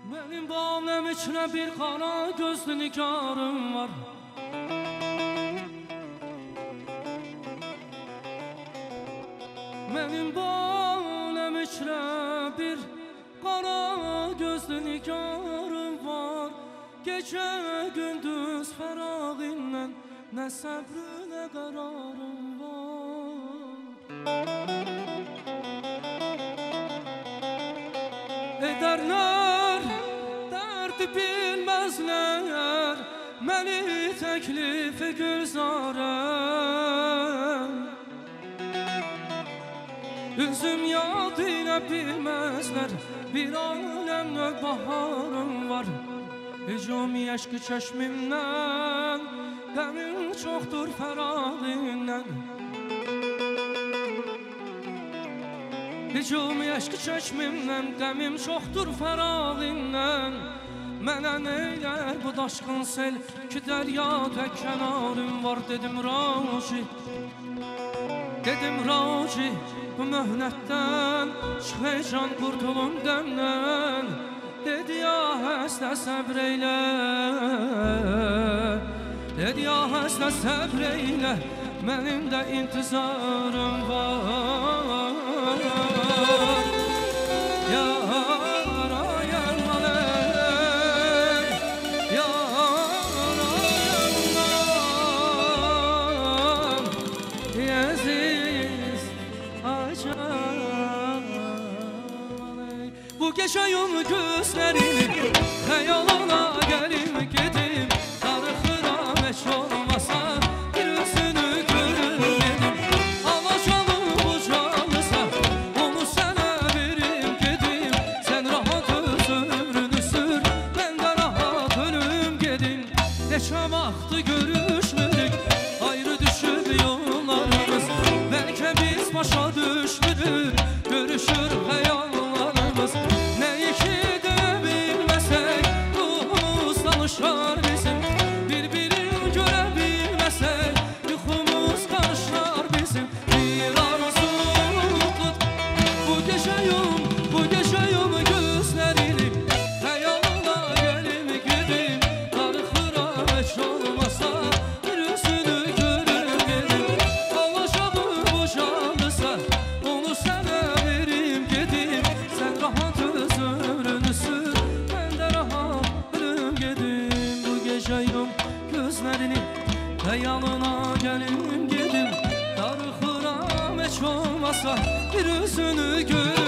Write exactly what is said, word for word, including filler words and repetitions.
Benim bu alem içine bir kara gözlü nigarım var. Benim bu alem içine bir kara gözlü nigarım var. Gece gündüz feraginden ne sabrı ne kararım var. Ederler, derdi bilmezler, məni teklifi güzarım. Üzüm yadıyla bilmezler, bir alem növ baharım var. Hücumi aşkı çeşmimden, qəmim çoxdur feragindən. Hücumi aşkı çeşmimden, qəmim çoxdur feragindən. Mənə neylər bu daşqın sel, ki dərya tək kənarım var. Dedim Raci, dedim Raci, bu möhnətdən çıx ey can, qurtulun qəmdən. Dedi ya həslə səbr eylə, dedi ya həslə səbr eylə, mənim də intizarım var. Yara yanmalım, yara yanmalım, Yeziz acamalım. Bu gece yum gözlerini hayalına gelim gedim, darıxıram heç olmasa bir özünü görür dedim. Alacalı bucalısa onu sənə verim gedim. Sən rahat öz ömrünü sür, mən də rahat ölüm gedim. Neçə vaxtı görüşmürük, ayrı düşüb yollarımız. Bəlkə biz başa düşmürük, görüşür xəyallarımız. Nəyi ki deyə bilməsək, ruhumuz danışar bizim. Bir-birini görə bilməsək, yuxumuz qarışar bizim. Bir arzu tut, bu gecə yum, bu gecə yum gözlərini, xəyalına gəlim gedim. Darıxıram heç olmasa bir üzünü görüm gedim. Alacağı bucalısa onu sənə verim gedim. Sən rahat öz ömrünü sür, mən də rahat ölüm gedim. Bu gecə yum gözlərini, xəyalına gəlim gedim. Darıxıram heç olmasa bir üzünü görüm.